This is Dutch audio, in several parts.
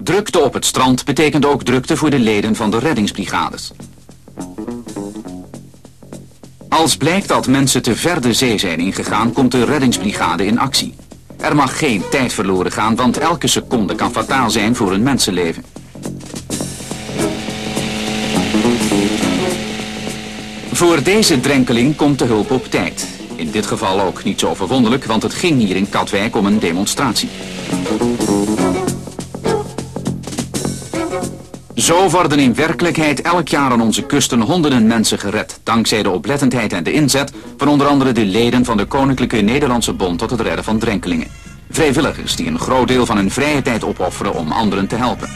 Drukte op het strand betekent ook drukte voor de leden van de reddingsbrigades. Als blijkt dat mensen te ver de zee zijn ingegaan, komt de reddingsbrigade in actie. Er mag geen tijd verloren gaan, want elke seconde kan fataal zijn voor een mensenleven. Voor deze drenkeling komt de hulp op tijd. In dit geval ook niet zo verwonderlijk, want het ging hier in Katwijk om een demonstratie. Zo worden in werkelijkheid elk jaar aan onze kusten honderden mensen gered, dankzij de oplettendheid en de inzet van onder andere de leden van de Koninklijke Nederlandse Bond tot het redden van drenkelingen. Vrijwilligers die een groot deel van hun vrije tijd opofferen om anderen te helpen.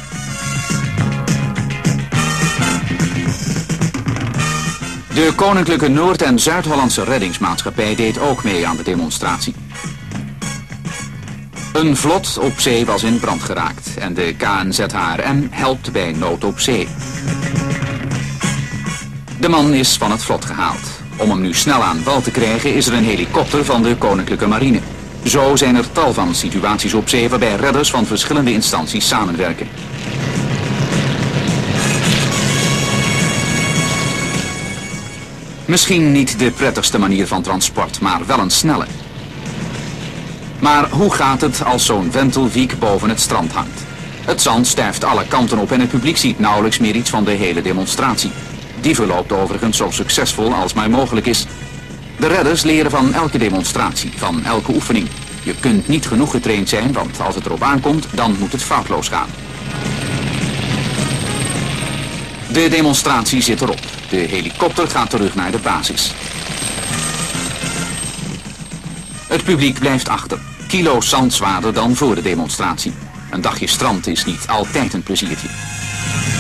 De Koninklijke Noord- en Zuid-Hollandse Reddingsmaatschappij deed ook mee aan de demonstratie. Een vlot op zee was in brand geraakt en de KNZHRM helpt bij nood op zee. De man is van het vlot gehaald. Om hem nu snel aan wal te krijgen is er een helikopter van de Koninklijke Marine. Zo zijn er tal van situaties op zee waarbij redders van verschillende instanties samenwerken. Misschien niet de prettigste manier van transport, maar wel een snelle. Maar hoe gaat het als zo'n Wentelwiek boven het strand hangt? Het zand stuift alle kanten op en het publiek ziet nauwelijks meer iets van de hele demonstratie. Die verloopt overigens zo succesvol als maar mogelijk is. De redders leren van elke demonstratie, van elke oefening. Je kunt niet genoeg getraind zijn, want als het erop aankomt, dan moet het foutloos gaan. De demonstratie zit erop. De helikopter gaat terug naar de basis. Het publiek blijft achter. Kilo's zand zwaarder dan voor de demonstratie. Een dagje strand is niet altijd een pleziertje.